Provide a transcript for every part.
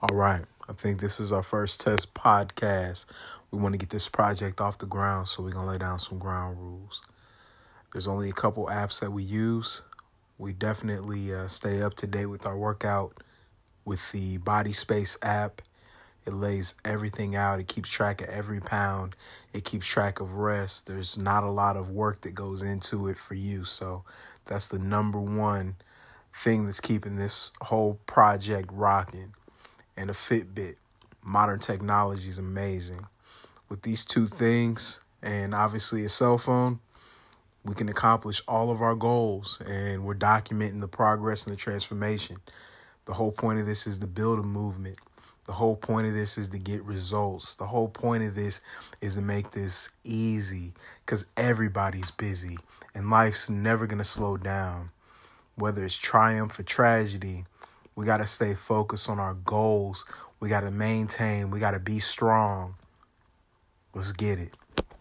All right. I think this is our first test podcast. We want to get this project off the ground, so we're going to lay down some ground rules. There's only a couple apps that we use. We definitely stay up to date with our workout with the Body Space app. It lays everything out. It keeps track of every pound. It keeps track of rest. There's not a lot of work that goes into it for you. So that's the number one thing that's keeping this whole project rocking. And a Fitbit. Modern technology is amazing. With these two things and obviously a cell phone, we can accomplish all of our goals, and we're documenting the progress and the transformation. The whole point of this is to build a movement. The whole point of this is to get results. The whole point of this is to make this easy because everybody's busy and life's never going to slow down. Whether it's triumph or tragedy, we got to stay focused on our goals. We got to maintain. We got to be strong. Let's get it.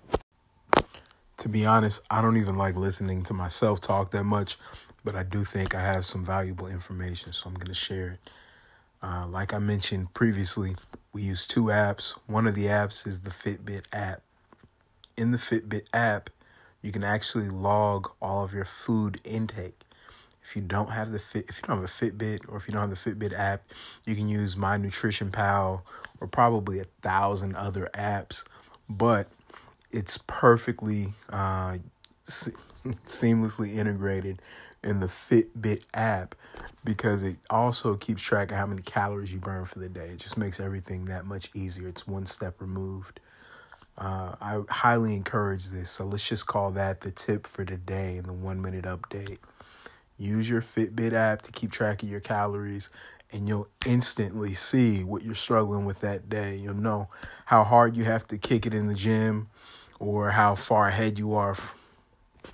To be honest, I don't even like listening to myself talk that much, but I do think I have some valuable information, so I'm going to share it. Like I mentioned previously, we use two apps. One of the apps is the Fitbit app. In the Fitbit app, you can actually log all of your food intake. If you don't have a Fitbit, or if you don't have the Fitbit app, you can use My Nutrition Pal or probably 1,000 other apps. But it's perfectly seamlessly integrated in the Fitbit app because it also keeps track of how many calories you burn for the day. It just makes everything that much easier. It's one step removed. I highly encourage this. So let's just call that the tip for today in the 1 minute update. Use your Fitbit app to keep track of your calories, and you'll instantly see what you're struggling with that day. You'll know how hard you have to kick it in the gym or how far ahead you are